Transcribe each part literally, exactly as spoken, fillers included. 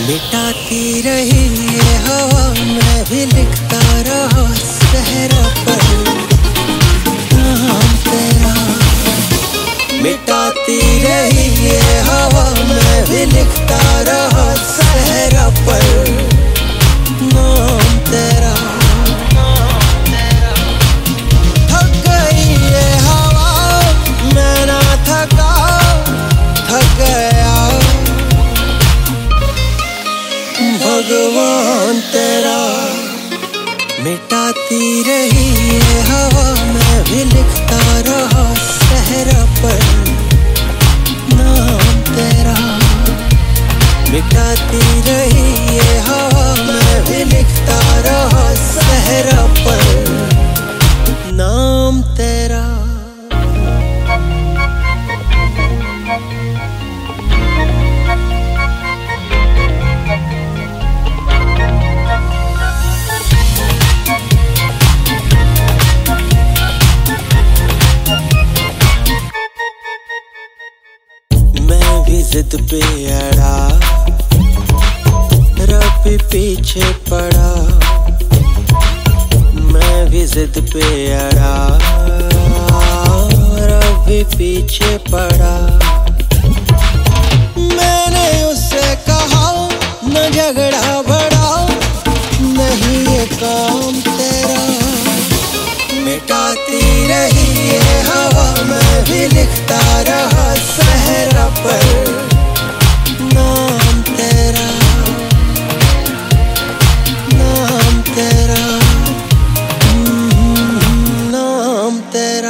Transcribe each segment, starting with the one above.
मिटाती रही ये हवा, मैं भी लिखता रहा सहरा पर नाम तेरा। मिटाती रही ये हवा, मैं भी लिखता रहा सहरा पर नाम तेरा। थक गई ये हवा, मैं ना थका, थक गया भगवान तेरा। मिटाती रही ये हवा, मैं भी लिखता रहा सहरा पर नाम तेरा। मिटाती रही ये हवा, मैं भी लिखता रहा सहरा पर नाम तेरा। जिद पे अड़ा, रब भी पीछे पड़ा। मैं भी जिद पे अड़ा, रब भी पीछे पड़ा। मैंने उससे कहा न झगड़ा बढ़ाओ, नहीं ये काम तेरा। मिटाती रही ये हवा, मैं भी लिखता रहा सहरा पर नाम तेरा, नाम तेरा, नाम तेरा।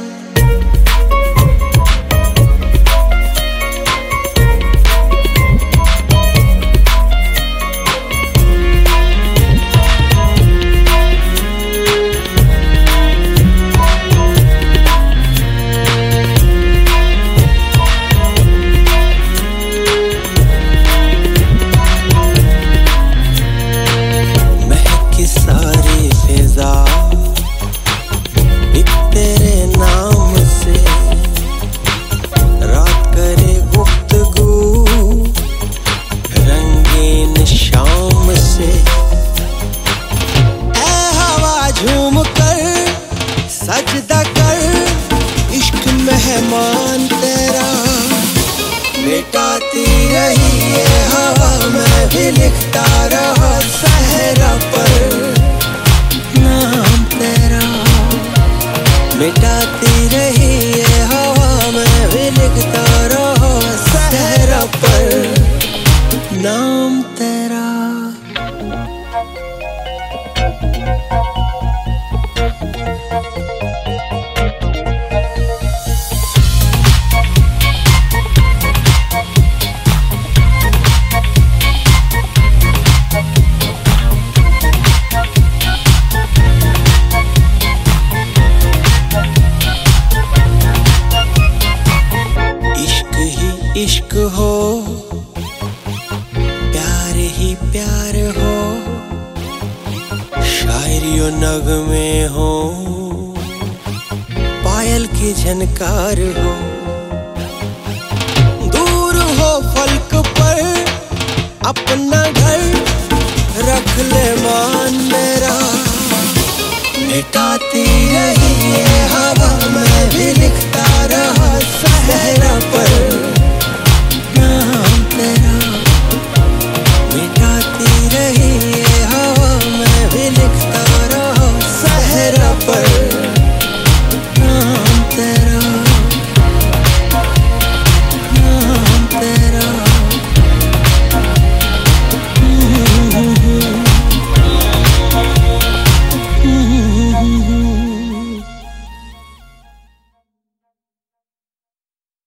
सजदा कर इश्क मेहमान तेरा। मिटाती रही ये हवा, मैं भी लिखता रहा सहरा पर नाम तेरा। मिटाती रही ये हवा, मैं भी लिखता रहा सहरा पर नाम तेरा। इश्क हो, प्यार ही प्यार हो, शायरी और नगमे हो, पायल की झनकार हो। दूर हो फलक पर अपना घर, रख ले मान मेरा। मिटाती रही ये हवा, मैं भी लिखता रहा सहरा पर